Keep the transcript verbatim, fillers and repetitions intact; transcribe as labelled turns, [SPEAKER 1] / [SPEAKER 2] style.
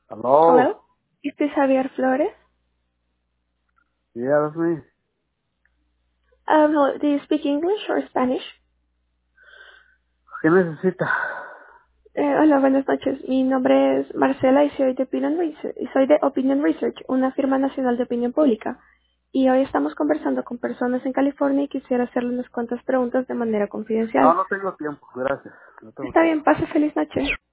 [SPEAKER 1] Hello.
[SPEAKER 2] Hello, este es Javier Flores.
[SPEAKER 1] Yeah, that's me.
[SPEAKER 2] Um, hello, do you speak English or Spanish?
[SPEAKER 1] ¿Qué necesita?
[SPEAKER 2] Eh, hola, buenas noches. Mi nombre es Marcela y soy de Opinion Research, y soy de Opinion Research, una firma nacional de opinión pública. Y hoy estamos conversando con personas en California y quisiera hacerle unas cuantas preguntas de manera
[SPEAKER 1] No,
[SPEAKER 2] confidencial.
[SPEAKER 1] no tengo tiempo, gracias. No tengo
[SPEAKER 2] Está bien,
[SPEAKER 1] tiempo.
[SPEAKER 2] pase feliz noche.